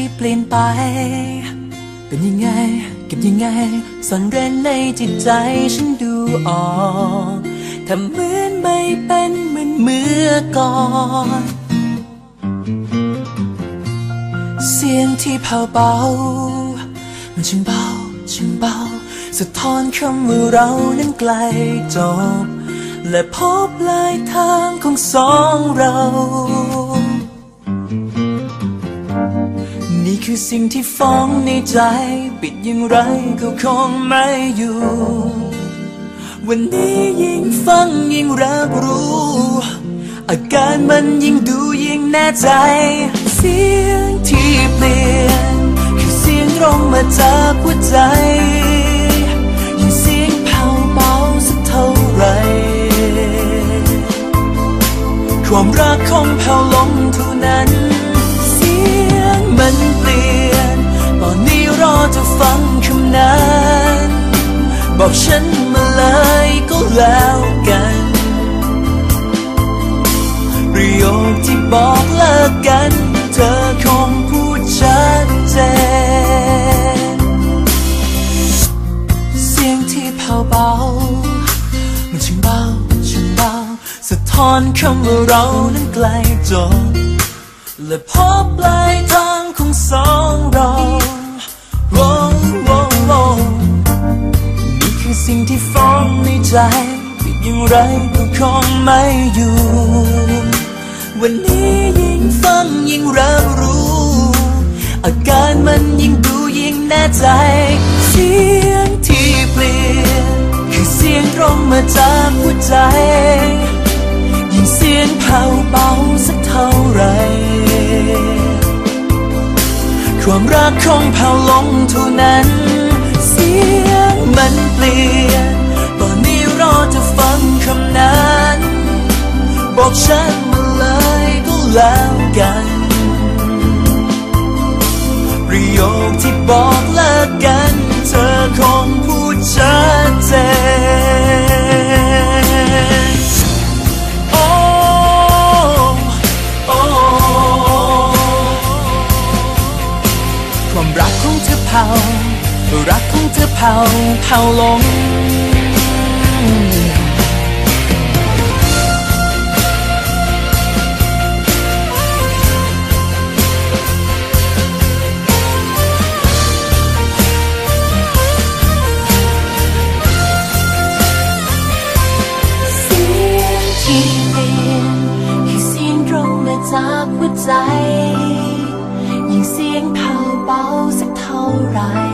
เปลี่ยนไปเป็นยังไงเก็บยังไงซ่อนเร้นในจิตใจฉันดูออกทำเหมือนไม่เป็นเหมือนเมื่อก่อนเสียงที่เผาเบามันช่างเบาช่างเบาสะท้อนคำว่าเรานั้นไกลจบและพบปลายทางของสองเรานี่คือสิ่งที่ฟ้องในใจปิดอย่างไรก็คงไม่อยู่วันนี้ยิ่งฟังยิ่งรับรู้อาการมันยิ่งดูยิ่งแน่ใจเสียงที่เปลี่ยนคือเสียงตรงมาจากหัวใจยิ่งเสียงแผ่วเบาสักเท่าไรความรักคงแผ่วลงเท่านั้นเสียงมันเปลี่ยนตอนนี้รอจะฟังคำนั้นบอกฉันมาเลยก็แล้วกันประโยคที่บอกเลิกกันเธอคงพูดชัดเจนเสียงที่แผ่วเบามันช่างเบาช่างเบาสะท้อนคำว่าเรานั้นไกลจบและพบปลายทางของสองเรานี่คือสิ่งที่ฟ้องในใจปิดอย่างไรก็คงไม่อยู่วันนี้ยิ่งฟังยิ่งรับรู้อาการมันยิ่งดูยิ่งแน่ใจเสียงที่เปลี่ยนคือเสียงตรงมาจากหัวใจยิ่งเสียงแผ่วเบาสักเท่าไรความรักคงแผ่วลงเท่านั้นเสียงมันเปลี่ยนตอนนี้รอจะฟังคำนั้นบอกฉันมาเลยก็แล้วกันประโยคที่บอกเลิกกันเธอคงพูดชัดเจนโอ้โอ้ความรักของเธอเผารักของเธอเผาลงจากหัวใจยิ่งเสียงแผ่วเบาสักเท่าไร